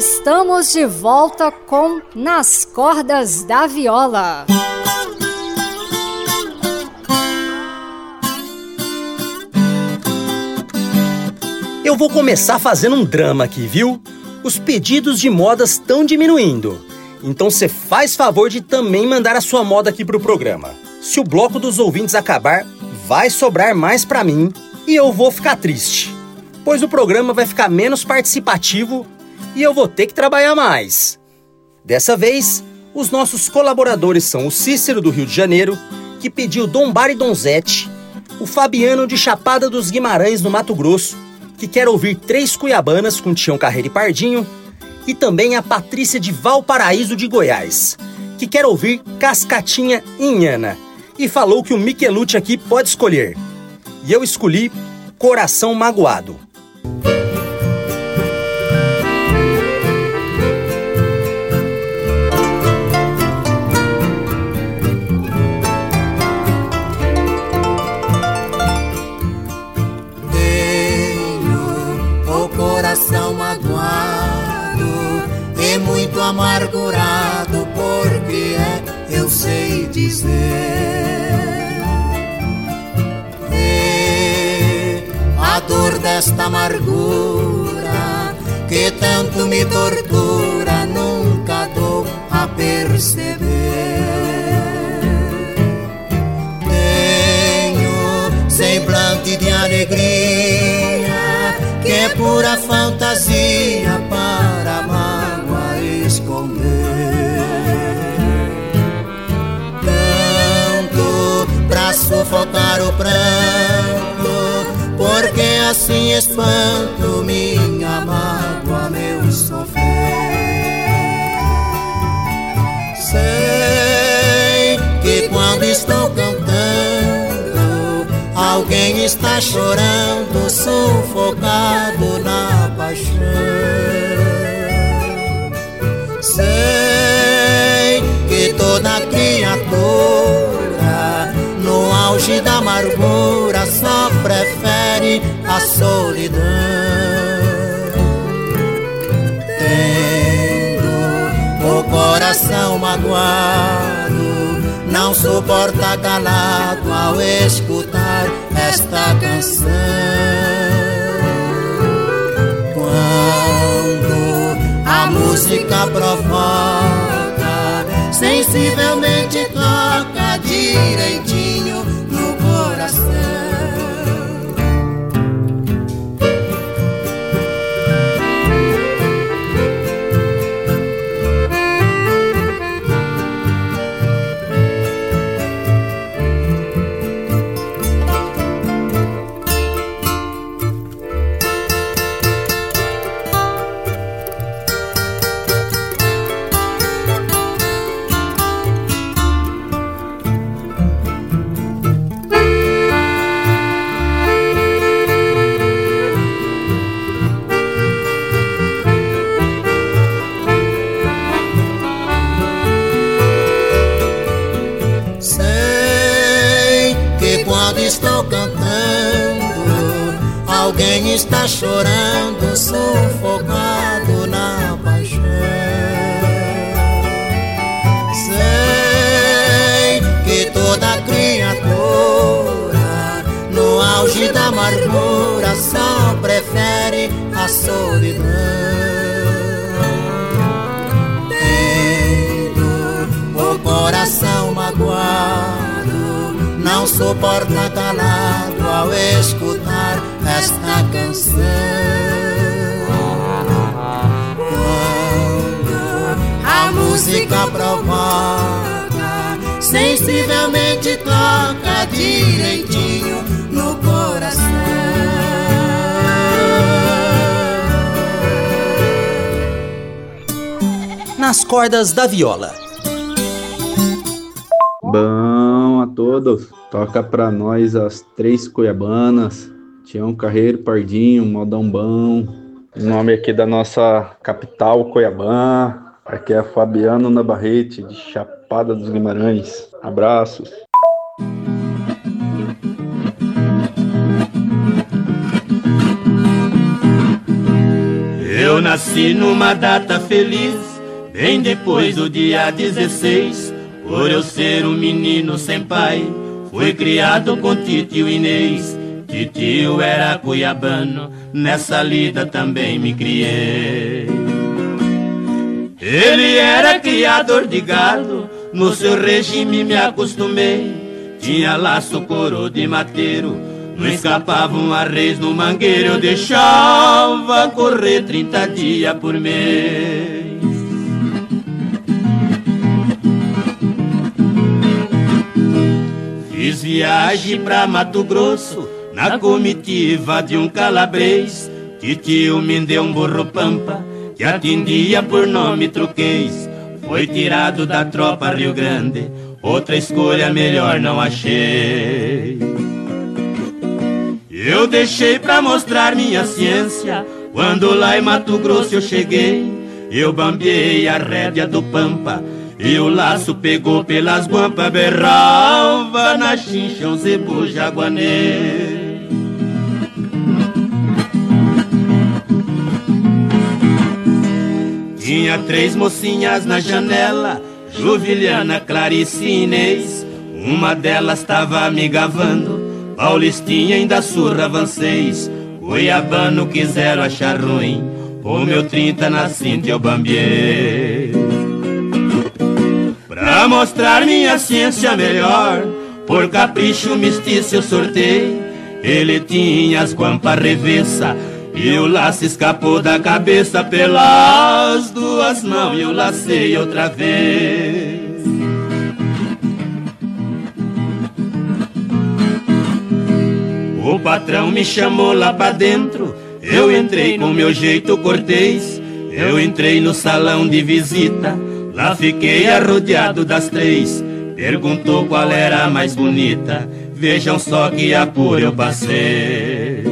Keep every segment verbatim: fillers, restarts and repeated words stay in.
Estamos de volta com Nas Cordas da Viola. Eu vou começar fazendo um drama aqui, viu? Os pedidos de modas estão diminuindo. Então você faz favor de também mandar a sua moda aqui pro programa. Se o bloco dos ouvintes acabar, vai sobrar mais pra mim e eu vou ficar triste, pois o programa vai ficar menos participativo e eu vou ter que trabalhar mais. Dessa vez, os nossos colaboradores são o Cícero do Rio de Janeiro, que pediu Dom Bar e Donzete, o Fabiano de Chapada dos Guimarães, no Mato Grosso, que quer ouvir Três Cuiabanas com Tião Carreiro e Pardinho, e também a Patrícia de Valparaíso de Goiás, que quer ouvir Cascatinha Inhana, e falou que o Michelute aqui pode escolher. E eu escolhi Coração Magoado. Coração magoado e muito amargurado, porque é, eu sei dizer. E a dor desta amargura que tanto me tortura, nunca dou a perceber. Tenho semblante de alegria, que é pura fantasia para a mágoa esconder. Canto pra sufocar o pranto, porque assim espanto minha mágoa, meu sofrer. Sei que quando estou cantando, alguém está chorando, sufocado na paixão. Sei que toda criatura, no auge da amargura, só prefere a solidão. Tendo o coração magoado, não suporta calado ao escutar esta canção. Quando a música provoca, sensivelmente toca direitinho no coração. Estou cantando, alguém está chorando, sufocado na paixão. Sei que toda criatura, no auge da amargura, só prefere a solidão. Tendo o coração magoado, não suporta calado ao escutar esta canção. Quando a música provoca, sensivelmente toca direitinho no coração. Nas Cordas da Viola. Bom a todos, toca pra nós as Três Cuiabanas, Tião Carreiro, Pardinho, modão bom. Em nome aqui da nossa capital, Cuiabá, aqui é Fabiano Navarrete, de Chapada dos Guimarães. Abraços. Eu Eu nasci numa data feliz, bem depois do dia dezesseis. Por eu ser um menino sem pai, fui criado com titio Inês. Titio era cuiabano, nessa lida também me criei. Ele era criador de gado, no seu regime me acostumei. Tinha laço, coro de mateiro, não escapavam arreios no mangueiro. Eu deixava correr trinta dias por mês. Fiz viagem pra Mato Grosso, na comitiva de um calabrês. Titio me deu um burro pampa, que atendia por nome Truquês. Foi tirado da tropa Rio Grande, outra escolha melhor não achei. Eu deixei pra mostrar minha ciência, quando lá em Mato Grosso eu cheguei. Eu bambeei a rédea do pampa, e o laço pegou pelas guampas. Berrava na chincha o zebu jaguanê. Tinha três mocinhas na janela, Juvilhana, Clarice e Inês. Uma delas tava me gavando, Paulistinha ainda surra avancês. Cuiabano quiseram achar ruim, o meu trinta na cinta eu bambiei. Pra mostrar minha ciência melhor, por capricho mestiço eu sortei. Ele tinha as guampas revessa, e o laço escapou da cabeça. Pelas duas mãos eu lacei outra vez. O patrão me chamou lá pra dentro, eu entrei com meu jeito cortês. Eu entrei no salão de visita, lá fiquei arrodeado das três. Perguntou qual era a mais bonita, vejam só que apuro eu passei.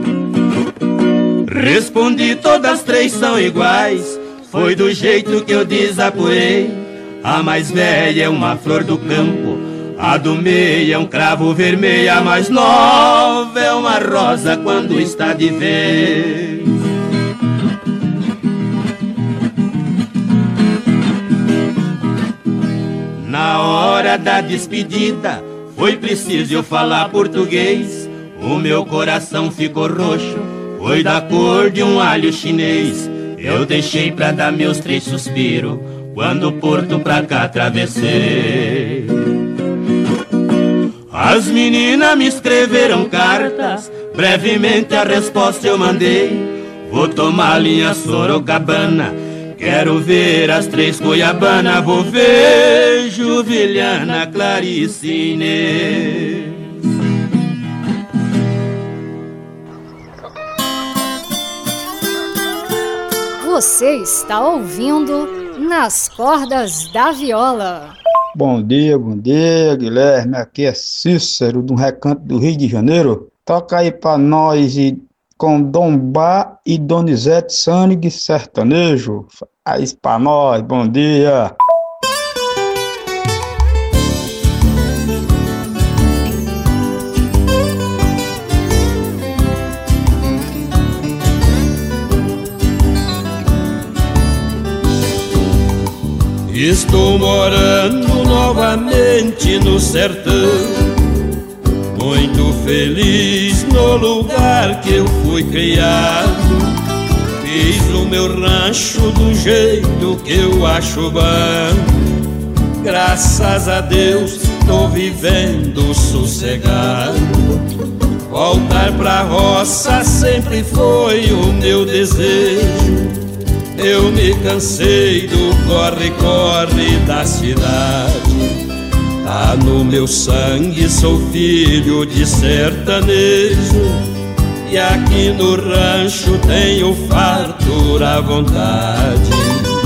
Respondi, todas três são iguais, foi do jeito que eu desapurei. A mais velha é uma flor do campo, a do meio é um cravo vermelho, a mais nova é uma rosa quando está de vez. Na hora da despedida, foi preciso eu falar português. O meu coração ficou roxo, foi da cor de um alho chinês. Eu deixei pra dar meus três suspiros, quando o porto pra cá atravessei. As meninas me escreveram cartas, brevemente a resposta eu mandei. Vou tomar linha Sorocabana, quero ver as três Cuiabana. Vou ver Juvilhana, Clarice e Inês. Você está ouvindo Nas Cordas da Viola. Bom dia, bom dia, Guilherme. Aqui é Cícero, do Recanto do Rio de Janeiro. Toca aí pra nós e com Dom Bá e Donizete Sangue Sertanejo. Faz pra nós, bom dia. Estou morando novamente no sertão, muito feliz no lugar que eu fui criado. Fiz o meu rancho do jeito que eu acho bom, graças a Deus tô vivendo sossegado. Voltar pra roça sempre foi o meu desejo. Eu me cansei do corre-corre da cidade. Tá no meu sangue, sou filho de sertanejo, e aqui no rancho tenho fartura à vontade.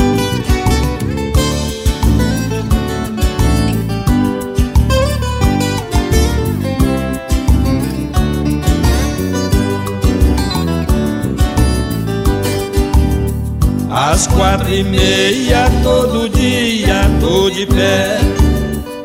Às quatro e meia todo dia tô de pé,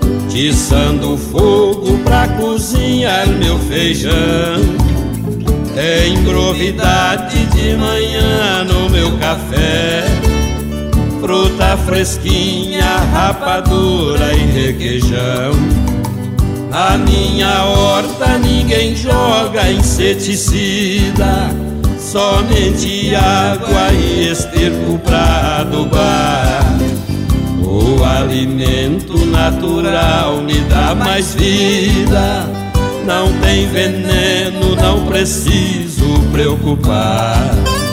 tiçando fogo pra cozinhar meu feijão. Tem grovidade de manhã no meu café, fruta fresquinha, rapadura e requeijão. Na minha horta ninguém joga inseticida, somente água e esterco pra adubar. O alimento natural me dá mais vida, não tem veneno, não preciso preocupar.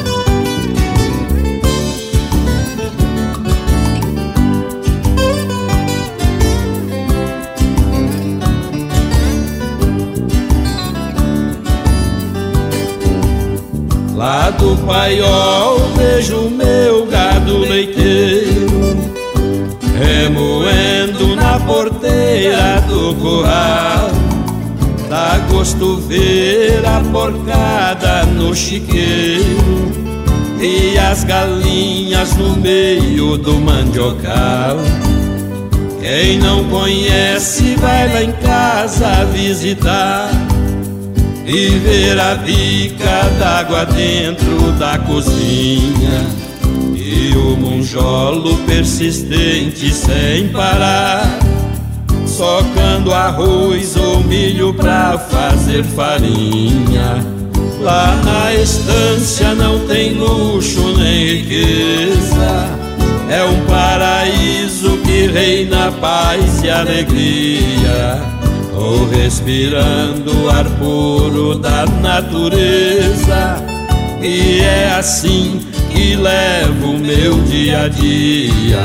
Lá do paiol vejo meu gado leiteiro, remoendo na porteira do curral. Dá gosto ver a porcada no chiqueiro e as galinhas no meio do mandiocal. Quem não conhece vai lá em casa visitar e ver a bica d'água dentro da cozinha e o monjolo persistente sem parar, socando arroz ou milho pra fazer farinha. Lá na estância não tem luxo nem riqueza, é um paraíso que reina paz e alegria. Tô respirando o ar puro da natureza e é assim que levo o meu dia a dia.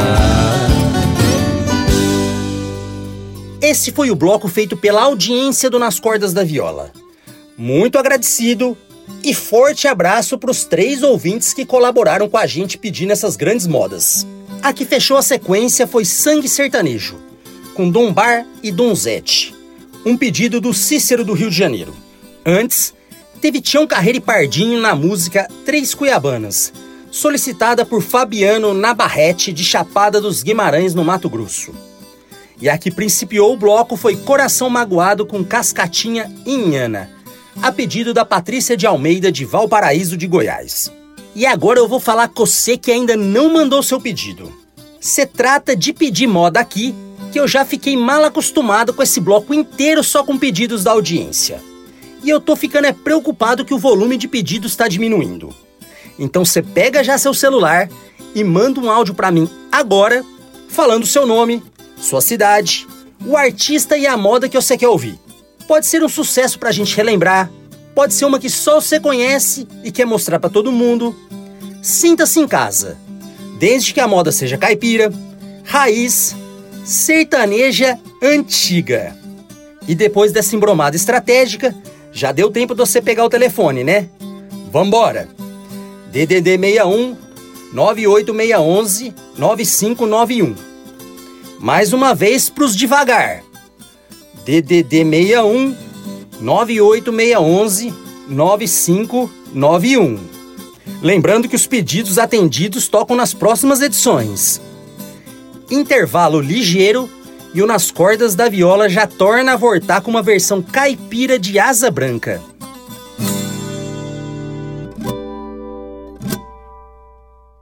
Esse foi o bloco feito pela audiência do Nas Cordas da Viola. Muito agradecido e forte abraço para os três ouvintes que colaboraram com a gente pedindo essas grandes modas. A que fechou a sequência foi Sangue Sertanejo, com Dom Bar e Donzete, um pedido do Cícero do Rio de Janeiro. Antes, teve Tião Carreiro e Pardinho na música Três Cuiabanas, solicitada por Fabiano Nabarrete de Chapada dos Guimarães, no Mato Grosso. E a que principiou o bloco foi Coração Magoado com Cascatinha Inhana, a pedido da Patrícia de Almeida de Valparaíso de Goiás. E agora eu vou falar com você que ainda não mandou seu pedido. Se trata de pedir moda aqui, que eu já fiquei mal acostumado com esse bloco inteiro só com pedidos da audiência. E eu tô ficando é preocupado que o volume de pedidos está diminuindo. Então você pega já seu celular e manda um áudio pra mim agora, falando seu nome, sua cidade, o artista e a moda que você quer ouvir. Pode ser um sucesso pra gente relembrar, pode ser uma que só você conhece e quer mostrar pra todo mundo. Sinta-se em casa, desde que a moda seja caipira, raiz, sertaneja antiga. E depois dessa embromada estratégica, já deu tempo de você pegar o telefone, né? Vambora! D D D seis um, nove oito seis um, nove cinco nove um. Mais uma vez pros devagar. D D D seis um, nove oito seis um, nove cinco nove um. Lembrando que os pedidos atendidos tocam nas próximas edições. Intervalo ligeiro e o Nas Cordas da Viola já torna a voltar com uma versão caipira de Asa Branca.